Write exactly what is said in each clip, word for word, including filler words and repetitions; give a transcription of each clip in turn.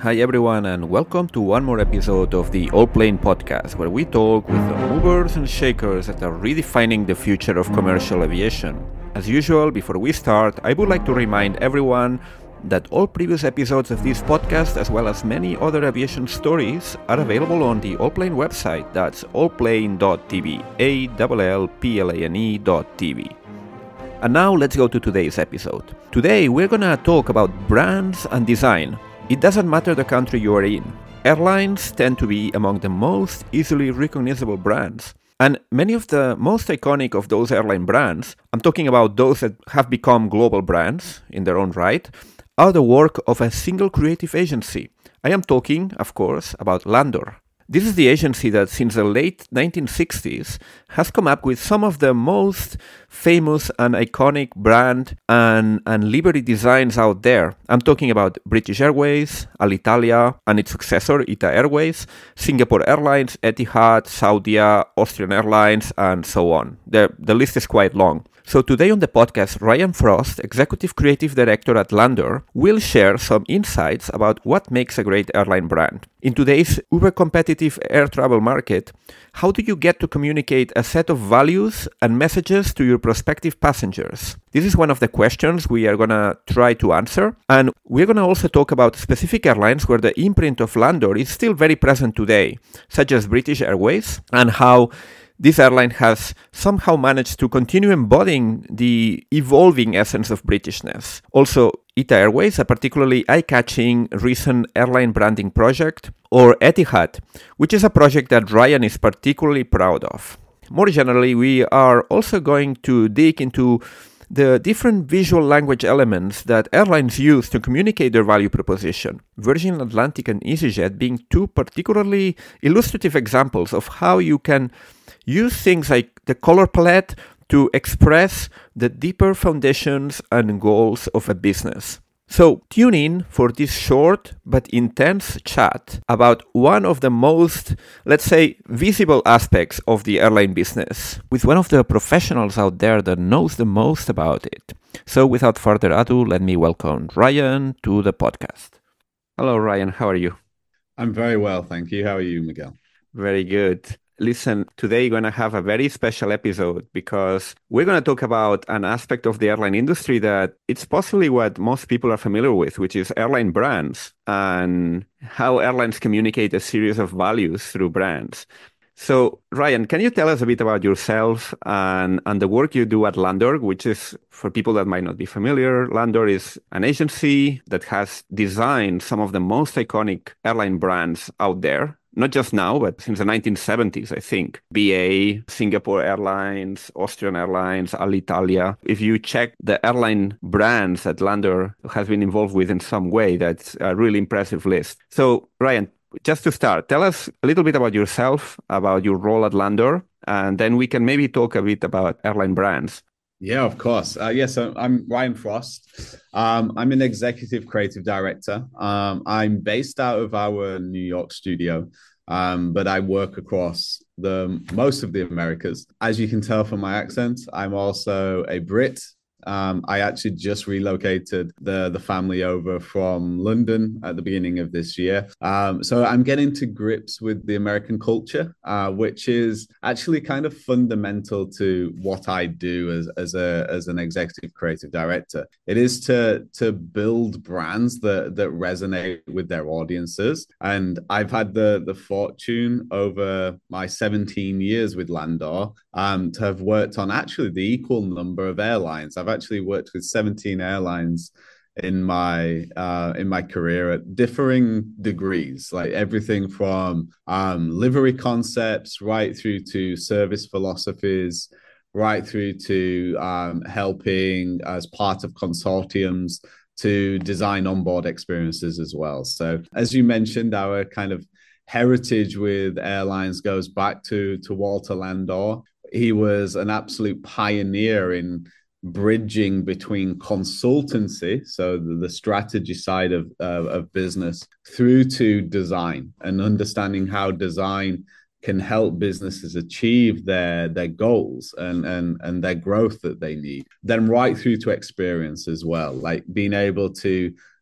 Hi everyone, and welcome to one more episode of the All Plane podcast, where we talk with the movers and shakers that are redefining the future of commercial aviation. As usual, before we start, I would like to remind everyone that all previous episodes of this podcast, as well as many other aviation stories, are available on the Allplane website. That's allplane dot t v, A L L P L A N E dot T V. And now let's go to today's episode. Today we're gonna talk about brands and design. It doesn't matter the country you are in. Airlines tend to be among the most easily recognizable brands. And many of the most iconic of those airline brands, I'm talking about those that have become global brands in their own right, are the work of a single creative agency. I am talking, of course, about Landor. This is the agency that since the late nineteen sixties has come up with some of the most famous and iconic brand and, and livery designs out there. I'm talking about British Airways, Alitalia, and its successor, I T A Airways, Singapore Airlines, Etihad, Saudia, Austrian Airlines, and so on. The, the list is quite long. So today on the podcast, Ryan Frost, Executive Creative Director at Landor, will share some insights about what makes a great airline brand. In today's uber-competitive air travel market, how do you get to communicate a set of values and messages to your prospective passengers? This is one of the questions we are going to try to answer. And we're going to also talk about specific airlines where the imprint of Landor is still very present today, such as British Airways, and how this airline has somehow managed to continue embodying the evolving essence of Britishness. Also, I T A Airways, a particularly eye-catching recent airline branding project, or Etihad, which is a project that Ryan is particularly proud of. More generally, we are also going to dig into the different visual language elements that airlines use to communicate their value proposition. Virgin Atlantic and EasyJet being two particularly illustrative examples of how you can use things like the color palette to express the deeper foundations and goals of a business. So tune in for this short but intense chat about one of the most, let's say, visible aspects of the airline business with one of the professionals out there that knows the most about it. So without further ado, let me welcome Ryan to the podcast. Hello, Ryan. How are you? I'm very well, thank you. How are you, Miguel? Very good. Listen, today we're going to have a very special episode because we're going to talk about an aspect of the airline industry that it's possibly what most people are familiar with, which is airline brands and how airlines communicate a series of values through brands. So, Ryan, can you tell us a bit about yourself and, and the work you do at Landor, which is, for people that might not be familiar, Landor is an agency that has designed some of the most iconic airline brands out there. Not just now, but since the nineteen seventies, I think. B A, Singapore Airlines, Austrian Airlines, Alitalia. If you check the airline brands that Landor has been involved with in some way, that's a really impressive list. So, Ryan, just to start, tell us a little bit about yourself, about your role at Landor, and then we can maybe talk a bit about airline brands. Yeah, of course. Uh, yes, yeah, so I'm Ryan Frost. Um, I'm an executive creative director. Um, I'm based out of our New York studio, um, but I work across the most of the Americas. As you can tell from my accent, I'm also a Brit. Um, I actually just relocated the, the family over from London at the beginning of this year. Um, so I'm getting to grips with the American culture, uh, which is actually kind of fundamental to what I do as, as, a, as an executive creative director. It is to, to build brands that, that resonate with their audiences. And I've had the, the fortune over my seventeen years with Landor um, to have worked on actually the equal number of airlines. I've actually worked with seventeen airlines in my uh, in my career at differing degrees, like everything from um, livery concepts right through to service philosophies, right through to um, helping as part of consortiums to design onboard experiences as well. So as you mentioned, our kind of heritage with airlines goes back to, to Walter Landor. He was an absolute pioneer in bridging between consultancy, so the, the strategy side of, uh, of business, through to design and understanding how design can help businesses achieve their their goals and and and their growth that they need. Then right through to experience as well, like being able to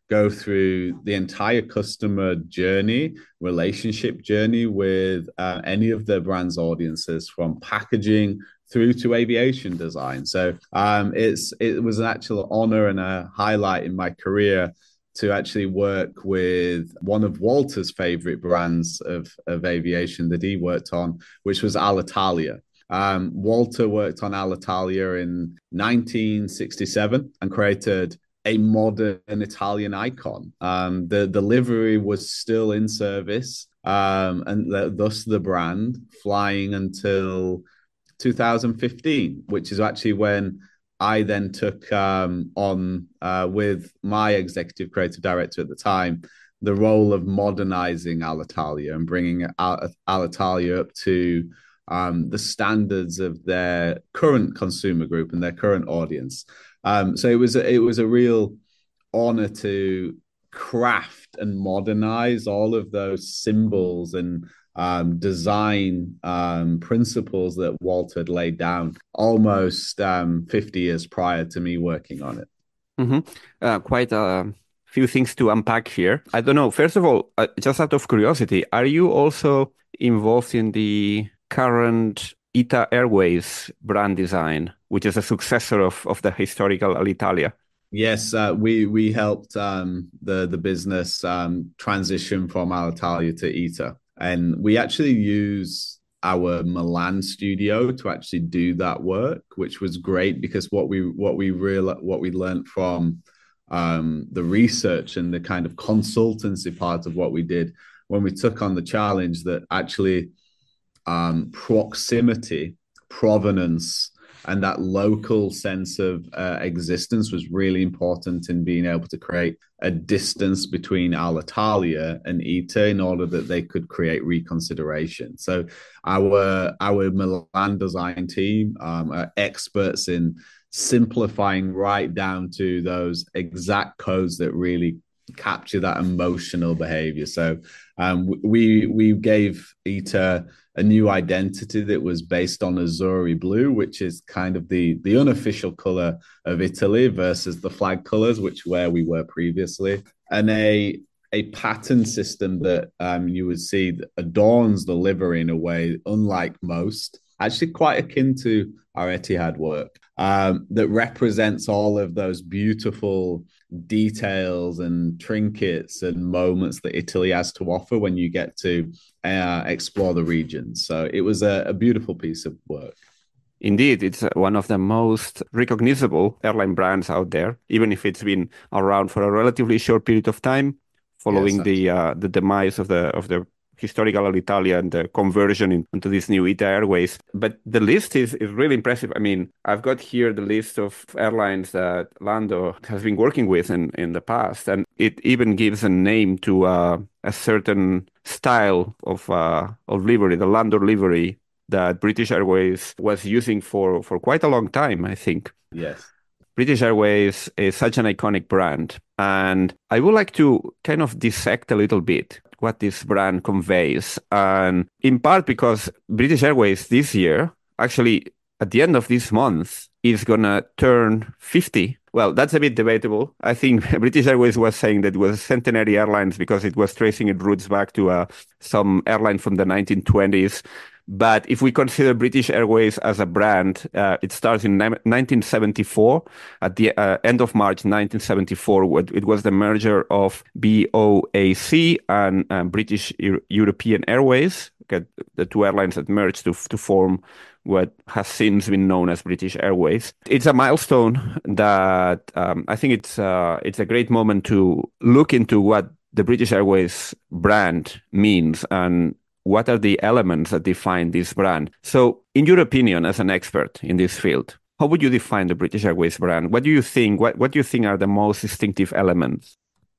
go through the entire customer journey, relationship journey with uh, any of the brand's audiences, from packaging through to aviation design. So um, it's it was an actual honor and a highlight in my career to actually work with one of Walter's favorite brands of, of aviation that he worked on, which was Alitalia. Um, Walter worked on Alitalia in nineteen sixty-seven and created a modern Italian icon. Um, the, the livery was still in service, um, and the, thus the brand flying until two thousand fifteen, which is actually when I then took um, on uh, with my executive creative director at the time, the role of modernizing Alitalia and bringing Al- Alitalia up to um, the standards of their current consumer group and their current audience. Um, so it was it was a real honor to craft and modernize all of those symbols and um, design um, principles that Walter had laid down almost um, fifty years prior to me working on it. Mm-hmm. Uh, quite a few things to unpack here. I don't know. First of all, uh, just out of curiosity, are you also involved in the current ITA Airways brand design, which is a successor of, of the historical Alitalia? Yes, uh, we we helped um, the the business um, transition from Alitalia to ITA, and we actually use our Milan studio to actually do that work, which was great because what we what we real what we learned from um, the research and the kind of consultancy part of what we did when we took on the challenge that actually um, proximity, provenance, and that local sense of uh, existence was really important in being able to create a distance between Alitalia and ITA in order that they could create reconsideration. So our our Milan design team um, are experts in simplifying right down to those exact codes that really capture that emotional behavior. So um, we we gave ITA a new identity that was based on Azzurri blue, which is kind of the the unofficial color of Italy versus the flag colors, which where we were previously, and a a pattern system that um, you would see that adorns the livery in a way unlike most, actually quite akin to our Etihad work, um, that represents all of those beautiful details and trinkets and moments that Italy has to offer when you get to uh, explore the region. So it was a, a beautiful piece of work. Indeed, it's one of the most recognizable airline brands out there, even if it's been around for a relatively short period of time, following yes, the uh, the demise of the of the historical Alitalia and the conversion in, into this new ITA Airways. But the list is, is really impressive. I mean, I've got here the list of airlines that Lando has been working with in, in the past, and it even gives a name to uh, a certain style of uh, of livery, the Lando livery that British Airways was using for, for quite a long time, I think. Yes. British Airways is such an iconic brand, and I would like to kind of dissect a little bit what this brand conveys, and in part because British Airways this year, actually at the end of this month, is gonna turn fifty. Well, that's a bit debatable. I think British Airways was saying that it was Centenary Airlines because it was tracing its roots back to uh, some airline from the nineteen twenties. But if we consider British Airways as a brand, uh, it starts in nineteen seventy-four. At the uh, end of March nineteen seventy-four, it was the merger of B O A C and uh, British Euro- European Airways, okay, the two airlines that merged to, to form what has since been known as British Airways. It's a milestone that um, I think it's uh, it's a great moment to look into what the British Airways brand means and what are the elements that define this brand. So in your opinion, as an expert in this field, how would you define the British Airways brand? What do you think, what, what do you think are the most distinctive elements?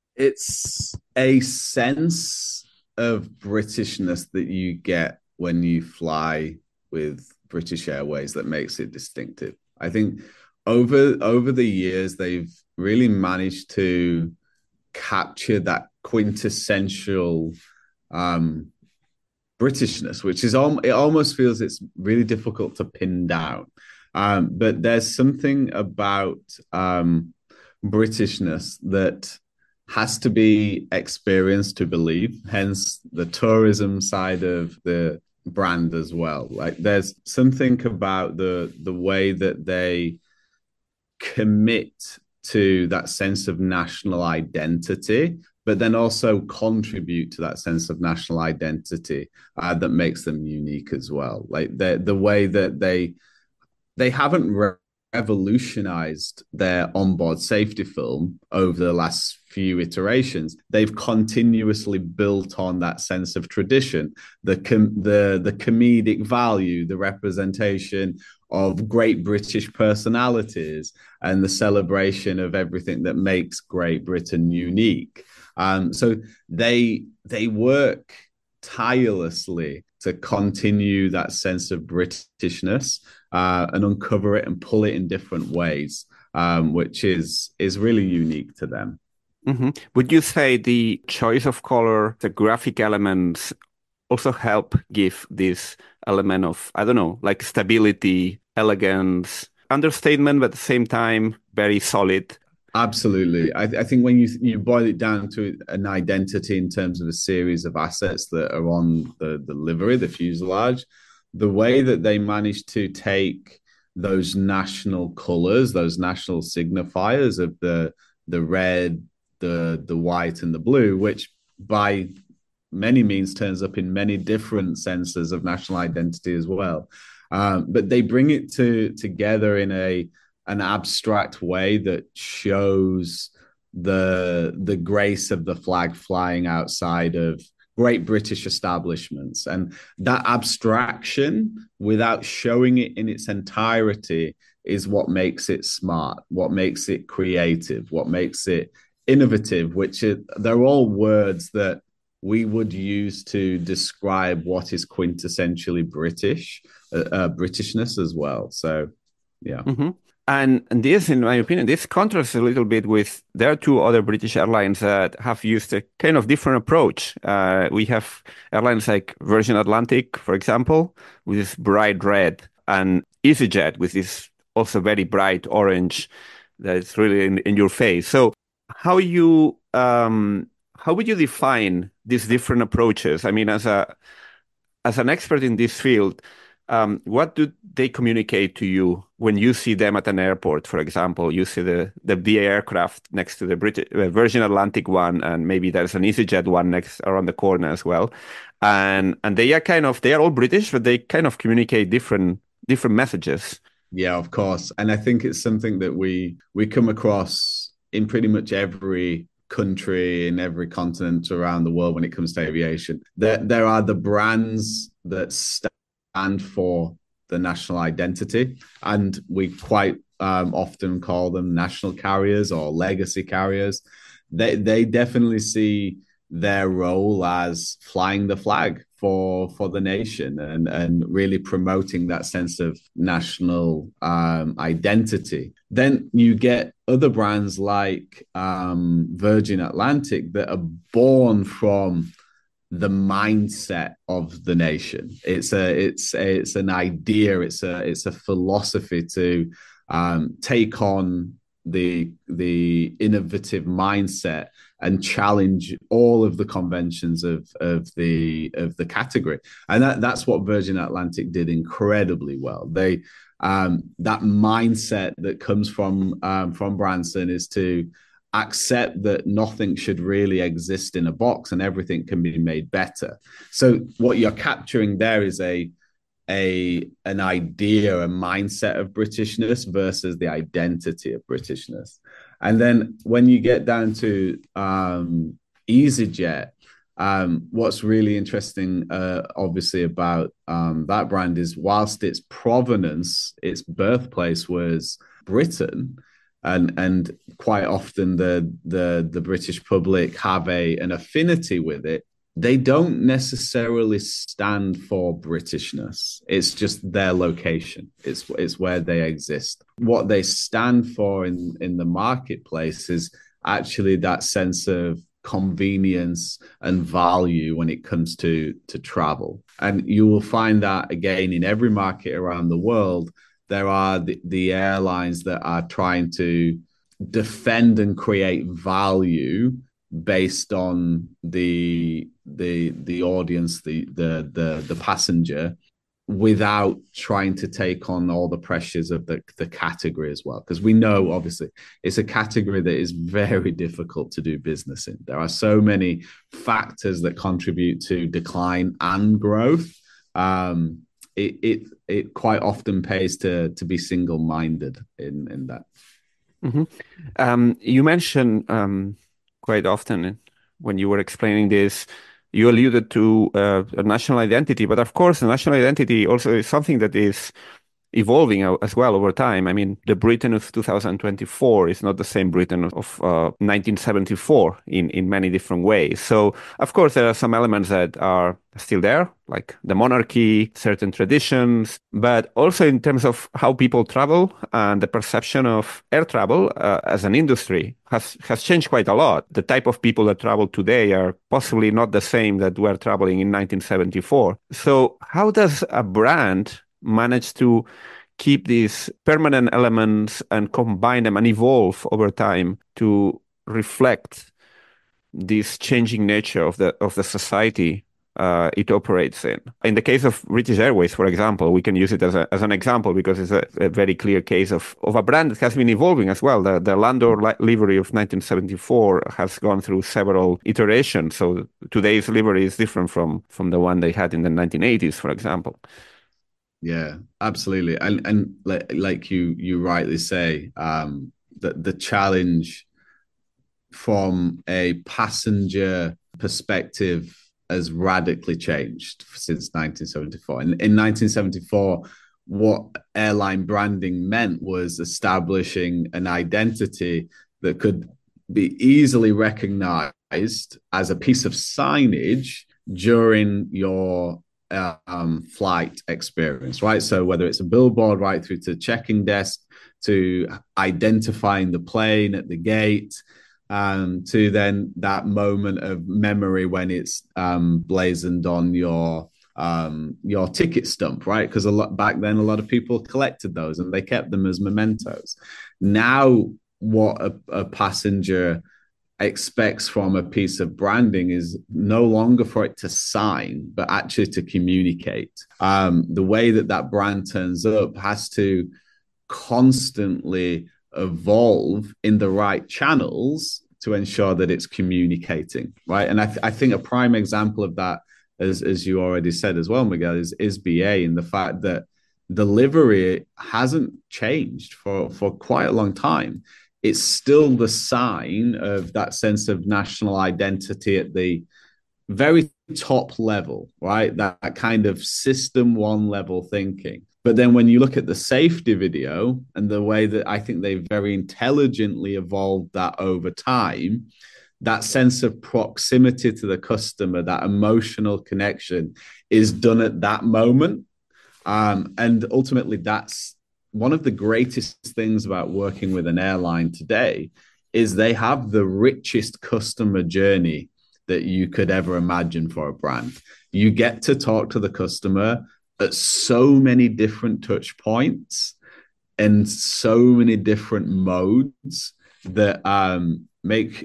It's a sense of Britishness that you get when you fly with British Airways that makes it distinctive. I think over over the years, they've really managed to capture that quintessential um, Britishness, which is al- it almost feels it's really difficult to pin down. Um, but there's something about um, Britishness that has to be experienced to believe, hence the tourism side of the brand as well. Like there's something about the the way that they commit to that sense of national identity, but then also contribute to that sense of national identity uh, that makes them unique as well. Like the the way that they they haven't re- revolutionized their onboard safety film over the last few iterations. They've continuously built on that sense of tradition, the com- the the comedic value, the representation of great British personalities, and the celebration of everything that makes Great Britain unique. Um, so they they work tirelessly to continue that sense of Britishness uh, and uncover it and pull it in different ways, um, which is is really unique to them. Mm-hmm. Would you say the choice of color, the graphic elements also help give this element of, I don't know, like stability, elegance, understatement, but at the same time, very solid? Absolutely. I, I think when you you boil it down to an identity in terms of a series of assets that are on the, the livery, the fuselage, the way that they managed to take those national colors, those national signifiers of the the red, the the white, and the blue, which by many means turns up in many different senses of national identity as well. Um, but they bring it to together in a an abstract way that shows the the grace of the flag flying outside of great British establishments. And that abstraction, without showing it in its entirety, is what makes it smart, what makes it creative, what makes it innovative, which is, they're all words that we would use to describe what is quintessentially British, uh, uh, Britishness as well. So, yeah. Mm-hmm. And, and this, in my opinion, this contrasts a little bit with, there are two other British airlines that have used a kind of different approach. Uh, we have airlines like Virgin Atlantic, for example, with this bright red, and EasyJet with this also very bright orange that's really in, in your face. So how you um, how would you define these different approaches? I mean, as a as an expert in this field, um, what do they communicate to you when you see them at an airport? For example, you see the the B A aircraft next to the British uh, Virgin Atlantic one, and maybe there's an EasyJet one next around the corner as well. And and they are kind of they are all British, but they kind of communicate different different messages. Yeah, of course. And I think it's something that we we come across in pretty much every country, in every continent around the world when it comes to aviation. There, there are the brands that stand for the national identity, and we quite um, often call them national carriers or legacy carriers. They, they definitely see their role as flying the flag for for the nation and and really promoting that sense of national um, identity. Then you get other brands like um, Virgin Atlantic that are born from the mindset of the nation. It's a it's a, it's an idea. It's a it's a philosophy to um, take on the the innovative mindset and challenge all of the conventions of of the of the category, and that that's what Virgin Atlantic did incredibly well. They um, that mindset that comes from um, from Branson is to accept that nothing should really exist in a box and everything can be made better. So what you're capturing there is a a an idea, a mindset of Britishness versus the identity of Britishness. And then when you get down to um, EasyJet, um, what's really interesting, uh, obviously, about um, that brand is whilst its provenance, its birthplace was Britain, and and quite often the the the British public have a an affinity with it. They don't necessarily stand for Britishness. It's just their location. It's it's where they exist. What they stand for in, in the marketplace is actually that sense of convenience and value when it comes to, to travel. And you will find that again in every market around the world. There are the, the airlines that are trying to defend and create value based on the the the audience, the the the the passenger, without trying to take on all the pressures of the, the category as well. Because we know, obviously, it's a category that is very difficult to do business in. There are so many factors that contribute to decline and growth. Um, it, it, it quite often pays to, to be single-minded in, in that. Mm-hmm. Um, you mentioned um, quite often when you were explaining this, you alluded to uh, a national identity, but of course, a national identity also is something that is evolving as well over time. I mean, the Britain of two thousand twenty-four is not the same Britain of uh, nineteen seventy-four in, in many different ways. So, of course, there are some elements that are still there, like the monarchy, certain traditions, but also in terms of how people travel and the perception of air travel uh, as an industry has, has changed quite a lot. The type of people that travel today are possibly not the same that were traveling in nineteen seventy-four. So how does a brand manage to keep these permanent elements and combine them and evolve over time to reflect this changing nature of the of the society uh, it operates in? In the case of British Airways, for example, we can use it as a, as an example because it's a, a very clear case of, of a brand that has been evolving as well. The, the Landor li- livery of nineteen seventy-four has gone through several iterations. So today's livery is different from, from the one they had in the nineteen eighties, for example. Yeah, absolutely. And and like, like you you rightly say, um, the the challenge from a passenger perspective has radically changed since nineteen seventy-four. And in nineteen seventy-four, what airline branding meant was establishing an identity that could be easily recognized as a piece of signage during your um, flight experience, right? So whether it's a billboard right through to check-in desk, to identifying the plane at the gate, um, to then that moment of memory when it's um, blazoned on your um, your ticket stump, right? Because a lot back then, a lot of people collected those and they kept them as mementos. Now, what a, a passenger expects from a piece of branding is no longer for it to sign, but actually to communicate. Um, the way that that brand turns up has to constantly evolve in the right channels to ensure that it's communicating, right? And I, th- I think a prime example of that, as, as you already said as well, Miguel, is, is B A, in the fact that the livery hasn't changed for, for quite a long time. It's still the sign of that sense of national identity at the very top level, right? That, that kind of system one level thinking. But then when you look at the safety video and the way that I think they very intelligently evolved that over time, that sense of proximity to the customer, that emotional connection is done at that moment. Um, and ultimately, that's one of the greatest things about working with an airline today is they have the richest customer journey that you could ever imagine for a brand. You get to talk to the customer at so many different touch points and so many different modes that um, make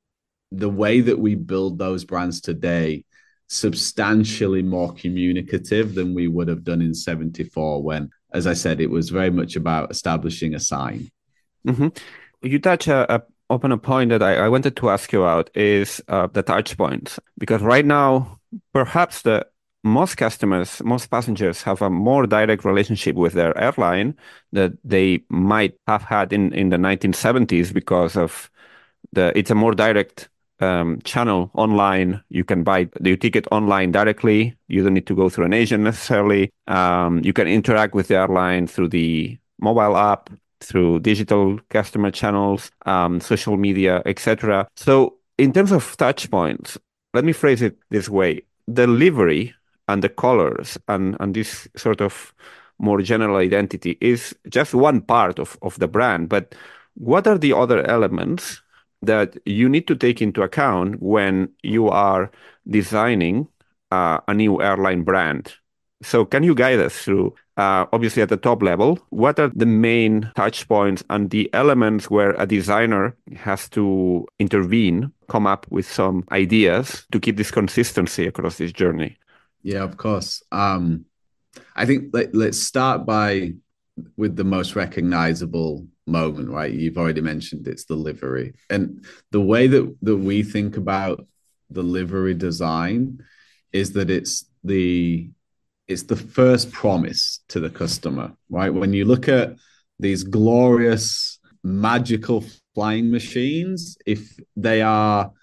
the way that we build those brands today substantially more communicative than we would have done in seventy-four when, as I said, it was very much about establishing a sign. Mm-hmm. You touch a, a, upon a point that I, I wanted to ask you about is uh, the touch points. Because right now, perhaps the most customers, most passengers have a more direct relationship with their airline that they might have had in, in the nineteen seventies because of the, it's a more direct um, channel online. You can buy the ticket online directly. You don't need to go through an agent necessarily. Um, you can interact with the airline through the mobile app, through digital customer channels, um, social media, et cetera. So in terms of touch points, let me phrase it this way. The livery and the colors and, and this sort of more general identity is just one part of, of the brand. But what are the other elements that you need to take into account when you are designing uh, a new airline brand? So can you guide us through uh, obviously at the top level, what are the main touch points and the elements where a designer has to intervene, come up with some ideas to keep this consistency across this journey? Yeah, of course. Um, I think let, let's start by with the most recognizable moment, right? You've already mentioned it's the livery. And the way that, that we think about the livery design is that it's the it's the first promise to the customer, right? When you look at these glorious, magical flying machines, if they are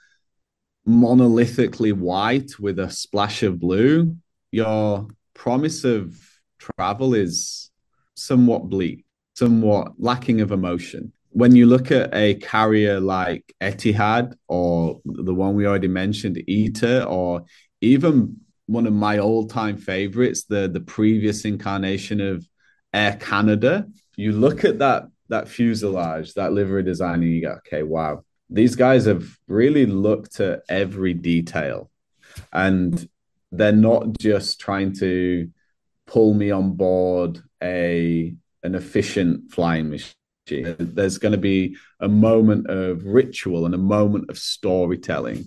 monolithically white with a splash of blue, your promise of travel is somewhat bleak, somewhat lacking of emotion. When you look at a carrier like Etihad or the one we already mentioned, ITA, or even one of my all-time favorites, the the previous incarnation of Air Canada, you look at that that fuselage, that livery design, and you go, okay, wow, these guys have really looked at every detail, and they're not just trying to pull me on board a an efficient flying machine. There's going to be a moment of ritual and a moment of storytelling.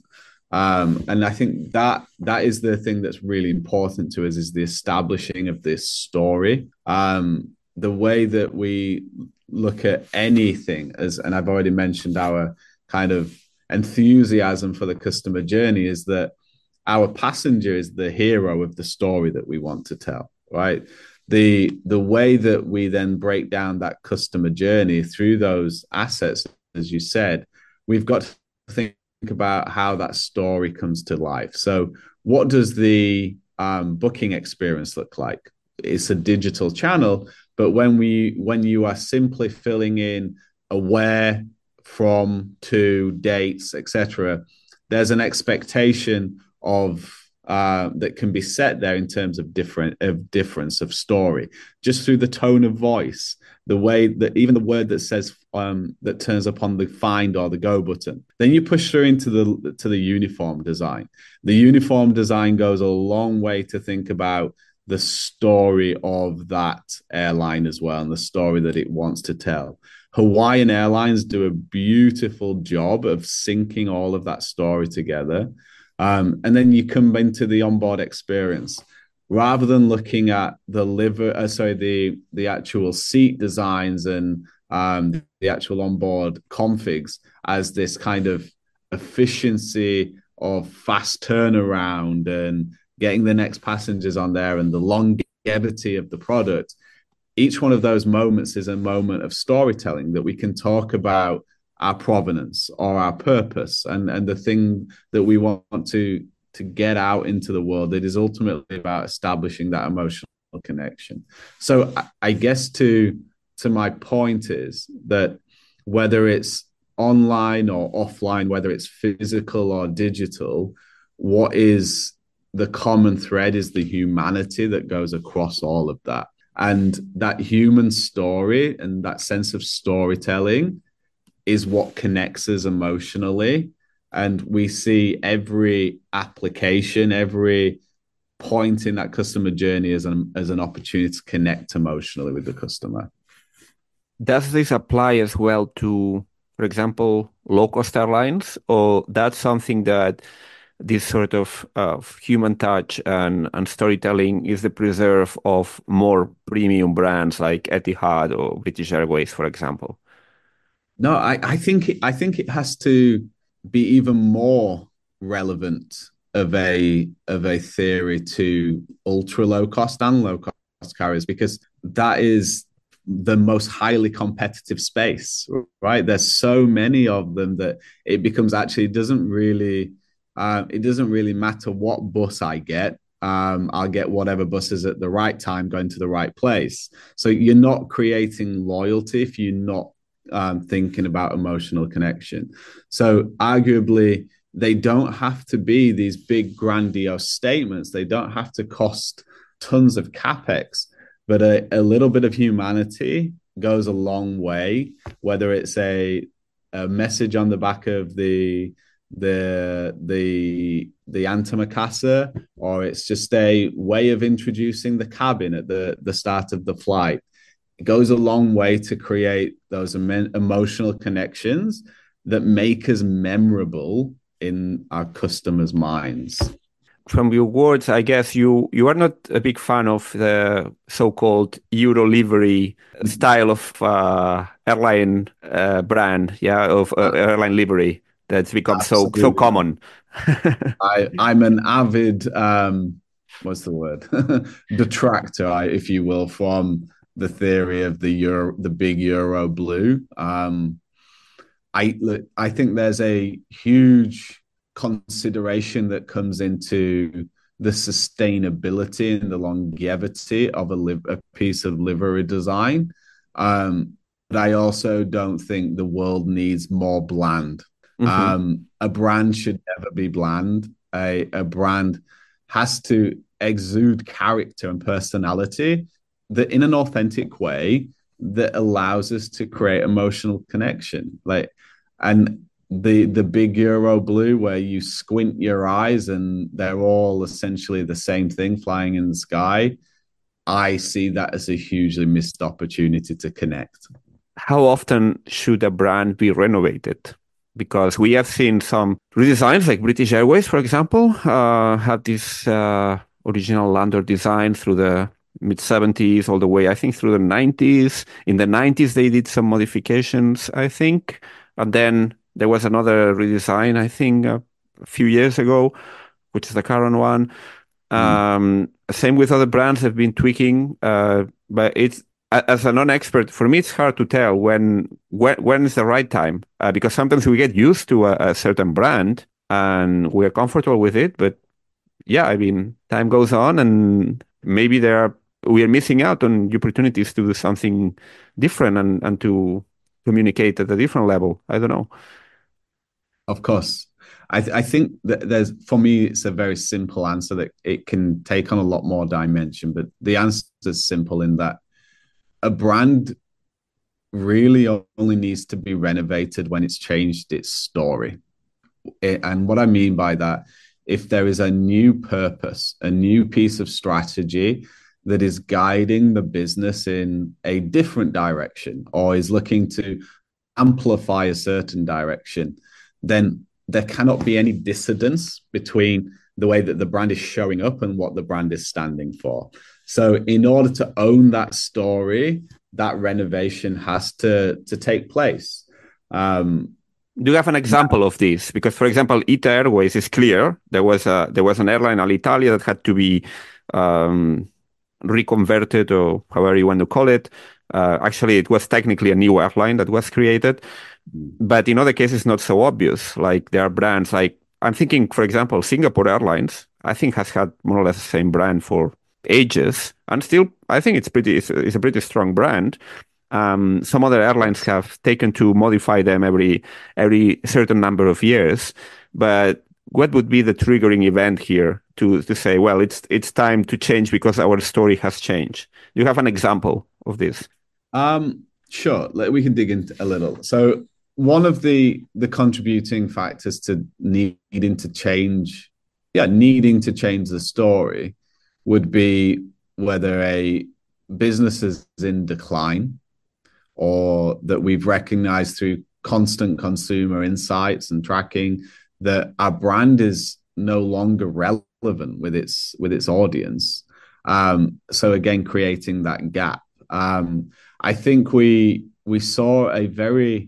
Um, and I think that that is the thing that's really important to us, is the establishing of this story. Um, the way that we look at anything, as and I've already mentioned our kind of enthusiasm for the customer journey, is that our passenger is the hero of the story that we want to tell, right? The the way that we then break down that customer journey through those assets, as you said, we've got to think about how that story comes to life. So what does the um, booking experience look like? It's a digital channel, but when we when you are simply filling in a where, from, to, dates, et cetera, there's an expectation of uh, that can be set there in terms of different of difference of story, just through the tone of voice, the way that even the word that says um, that turns up on the find or the go button. Then you push through into the to the uniform design. The uniform design goes a long way to think about the story of that airline as well, and the story that it wants to tell. Hawaiian Airlines do a beautiful job of syncing all of that story together. Um, and then you come into the onboard experience. Rather than looking at the liver, uh, sorry, the the actual seat designs and um, the actual onboard configs as this kind of efficiency of fast turnaround and getting the next passengers on there and the longevity of the product, each one of those moments is a moment of storytelling that we can talk about our provenance or our purpose and, and the thing that we want to, to get out into the world. It is ultimately about establishing that emotional connection. So I, I guess to, to my point is that whether it's online or offline, whether it's physical or digital, what is the common thread is the humanity that goes across all of that. And that human story and that sense of storytelling is what connects us emotionally. And we see every application, every point in that customer journey as an, as an opportunity to connect emotionally with the customer. Does this apply as well to, for example, low-cost airlines, or that's something that this sort of uh, human touch and, and storytelling is the preserve of more premium brands like Etihad or British Airways, for example? No, I, I think it, I think it has to be even more relevant of a of a theory to ultra low cost and low cost carriers, because that is the most highly competitive space, right? There's so many of them that it becomes actually it doesn't really uh, it doesn't really matter what bus I get. Um, I'll get whatever bus is at the right time going to the right place. So you're not creating loyalty if you're not um, thinking about emotional connection. So arguably, they don't have to be these big grandiose statements. They don't have to cost tons of capex, but a, a little bit of humanity goes a long way, whether it's a, a message on the back of the the the the antimacassar, or it's just a way of introducing the cabin at the the start of the flight. It goes a long way to create those em- emotional connections that make us memorable in our customers' minds. From your words, I guess you you are not a big fan of the so-called Euro livery style of uh, airline uh, brand, yeah, of uh, airline livery that's become so so Absolutely not. common. I I'm an avid um what's the word detractor, if you will, from the theory of the euro the big Euro blue. Um, I I think there's a huge consideration that comes into the sustainability and the longevity of a, liv- a piece of livery design. Um, but I also don't think the world needs more bland. Hmm. Um, a brand should never be bland. A, a brand has to exude character and personality that in an authentic way that allows us to create emotional connection. Like, and the the big Euro blue where you squint your eyes and they're all essentially the same thing flying in the sky. I see that as a hugely missed opportunity to connect. How often should a brand be renovated? Because we have seen some redesigns, like British Airways, for example, uh, had this uh, original lander design through the mid seventies, all the way, I think, through the nineties. In the nineties, they did some modifications, I think. And then there was another redesign, I think, uh, a few years ago, which is the current one. Mm. Um, same with other brands have been tweaking, uh, but it's as a non-expert for me, it's hard to tell when when when is the right time uh, because sometimes we get used to a, a certain brand and we're comfortable with it, but yeah, I mean, time goes on and maybe there are we are missing out on the opportunities to do something different and and to communicate at a different level. I don't know. Of course. I, th- I think that there's, for me, it's a very simple answer that it can take on a lot more dimension, but the answer is simple in that a brand really only needs to be renovated when it's changed its story. It, and what I mean by that, if there is a new purpose, a new piece of strategy that is guiding the business in a different direction or is looking to amplify a certain direction, then there cannot be any dissidence between the way that the brand is showing up and what the brand is standing for. So, in order to own that story, that renovation has to to take place. Um, Do you have an example of this? Because, for example, ITA Airways is clear. There was a there was an airline, Alitalia, that had to be um, reconverted, or however you want to call it. Uh, actually, it was technically a new airline that was created, but in other cases, not so obvious. Like there are brands like I'm thinking, for example, Singapore Airlines. I think has had more or less the same brand for ages, and still, I think it's pretty. It's, it's a pretty strong brand. Um, some other airlines have taken to modify them every every certain number of years. But what would be the triggering event here to to say, well, it's it's time to change because our story has changed? Do you have an example of this? um, sure, we can dig into a little. So, one of the the contributing factors to needing to change, yeah, needing to change the story would be whether a business is in decline or that we've recognized through constant consumer insights and tracking that our brand is no longer relevant with its with its audience. Um, so again, creating that gap. Um, I think we we saw a very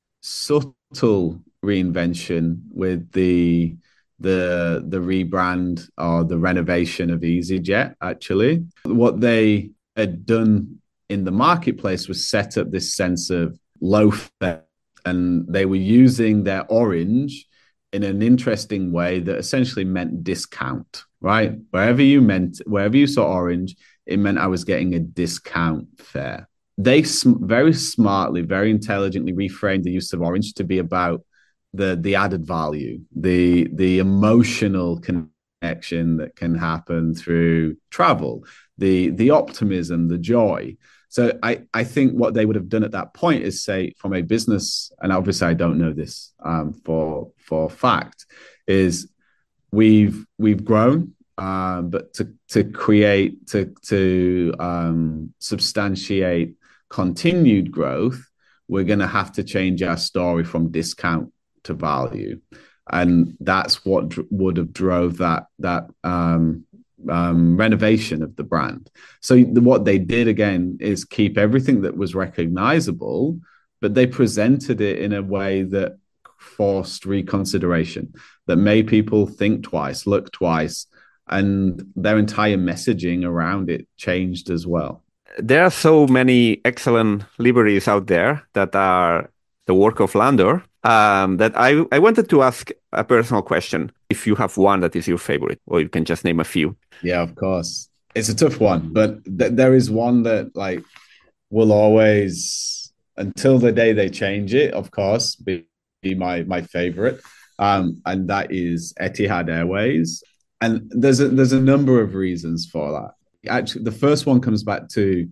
subtle reinvention with the the the rebrand or the renovation of EasyJet. Actually, what they had done in the marketplace was set up this sense of low fare, and they were using their orange in an interesting way that essentially meant discount. Right, wherever you meant wherever you saw orange, it meant I was getting a discount fare. They sm- very smartly, very intelligently reframed the use of orange to be about the the added value, the the emotional connection that can happen through travel, the the optimism, the joy. So I, I think what they would have done at that point is say, from a business, and obviously I don't know this um, for for fact, is we've we've grown, um, but to to create to to um, substantiate continued growth, we're going to have to change our story from discount to value, and that's what dr- would have drove that that um, um, renovation of the brand. So the, what they did again is keep everything that was recognizable, but they presented it in a way that forced reconsideration, that made people think twice, look twice, and their entire messaging around it changed as well. There are so many excellent liveries out there that are the work of Landor um, that I, I wanted to ask a personal question. If you have one that is your favorite, or you can just name a few. Yeah, of course. It's a tough one, but th- there is one that like will always, until the day they change it, of course, be, be my my favorite, um, and that is Etihad Airways. And there's a there's a number of reasons for that. Actually, the first one comes back to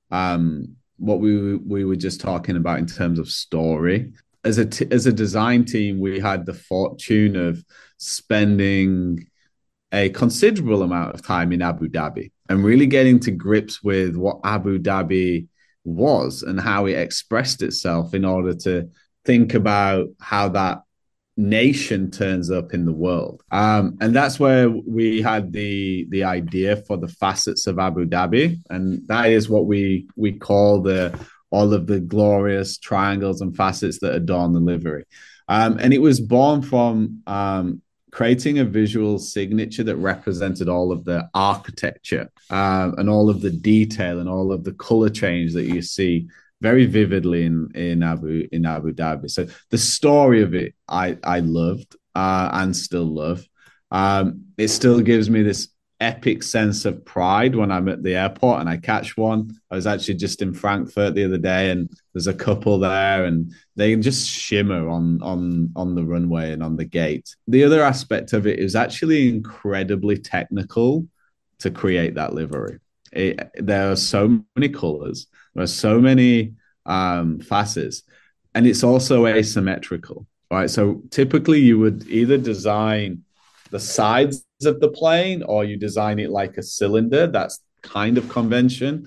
um, what we we were just talking about in terms of story. As a t- as a design team, we had the fortune of spending a considerable amount of time in Abu Dhabi and really getting to grips with what Abu Dhabi was and how it expressed itself in order to think about how that nation turns up in the world. Um, and that's where we had the the idea for the facets of Abu Dhabi. And that is what we we call the all of the glorious triangles and facets that adorn the livery. Um, and it was born from um, creating a visual signature that represented all of the architecture um, and all of the detail and all of the color change that you see very vividly in in Abu in Abu Dhabi. So the story of it, I I loved uh, and still love. Um, it still gives me this epic sense of pride when I'm at the airport and I catch one. I was actually just in Frankfurt the other day, and there's a couple there, and they just shimmer on on on the runway and on the gate. The other aspect of it is actually incredibly technical to create that livery. It, there are so many colors, there are so many um, facets, and it's also asymmetrical, right? So typically you would either design the sides of the plane or you design it like a cylinder. That's kind of convention.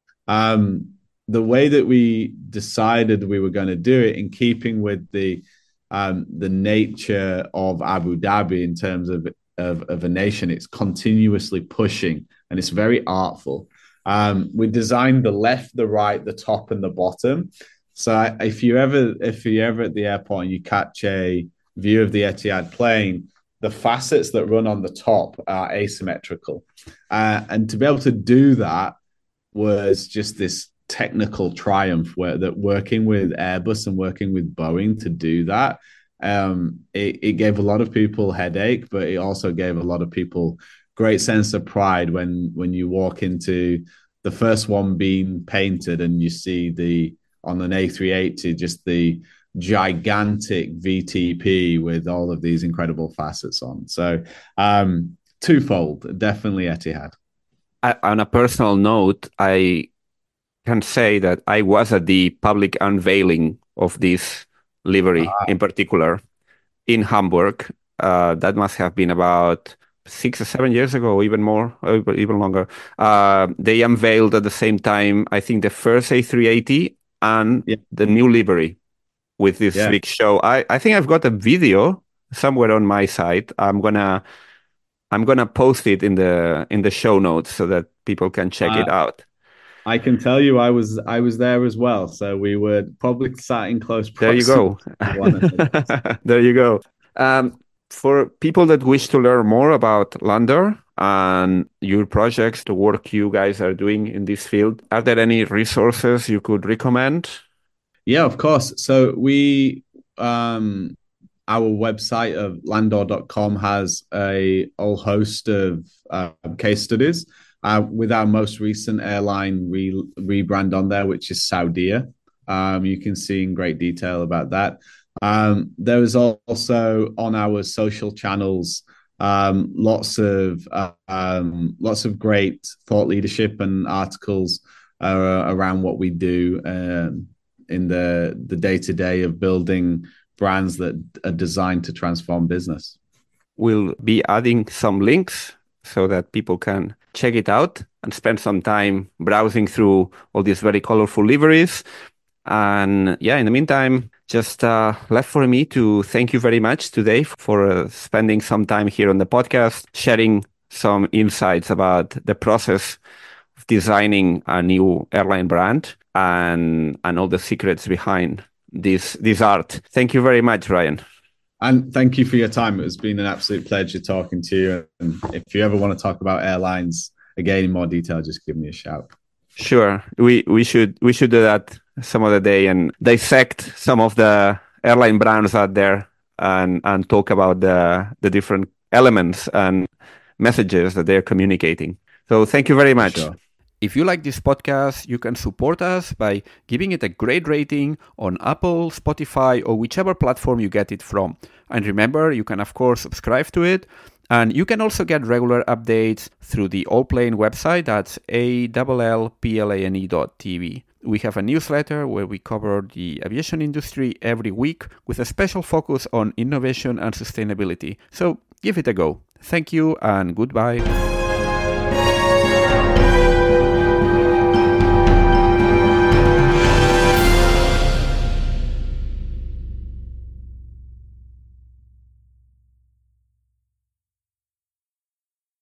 Um, the way that we decided we were going to do it, in keeping with the um, the nature of Abu Dhabi in terms of, of, of a nation, it's continuously pushing and it's very artful. Um, we designed the left, the right, the top, and the bottom. So if you ever if you're ever at the airport and you catch a view of the Etihad plane, the facets that run on the top are asymmetrical. Uh, and to be able to do that was just this technical triumph, where that working with Airbus and working with Boeing to do that, um, it, it gave a lot of people headache, but it also gave a lot of people great sense of pride when when you walk into the first one being painted and you see the on an A three eighty just the gigantic V T P with all of these incredible facets on. So um, twofold, definitely Etihad. I, on a personal note, I can say that I was at the public unveiling of this livery ah. in particular in Hamburg. Uh, that must have been about six or seven years ago, even more, even longer. Uh, they unveiled at the same time, I think, the first A three eighty and yeah. the new livery with this yeah. big show. I, I think I've got a video somewhere on my site. I'm gonna I'm gonna post it in the in the show notes so that people can check uh, it out. I can tell you, I was I was there as well, so we were probably sat in close proximity. There you go. There you go. Um, for people that wish to learn more about Landor and your projects, the work you guys are doing in this field, are there any resources you could recommend? Yeah, of course. So we, um, our website of landor dot com has a whole host of uh, case studies. Uh, with our most recent airline re- rebrand on there, which is Saudia. Um, you can see in great detail about that. Um, there is also on our social channels um, lots of uh, um, lots of great thought leadership and articles uh, around what we do um, in the the day to day of building brands that are designed to transform business. We'll be adding some links so that people can check it out and spend some time browsing through all these very colorful liveries. And yeah, in the meantime, just uh, left for me to thank you very much today for uh, spending some time here on the podcast, sharing some insights about the process of designing a new airline brand and and all the secrets behind this this art. Thank you very much, Ryan. And thank you for your time. It has been an absolute pleasure talking to you. And if you ever want to talk about airlines again in more detail, just give me a shout. Sure. We we should we should do that some other day and dissect some of the airline brands out there and and talk about the the different elements and messages that they're communicating. So thank you very much. Sure. If you like this podcast, you can support us by giving it a great rating on Apple, Spotify, or whichever platform you get it from. And remember, you can of course subscribe to it. And you can also get regular updates through the Allplane website. That's A L L P L A N E dot T V. We have a newsletter where we cover the aviation industry every week with a special focus on innovation and sustainability. So give it a go. Thank you and goodbye.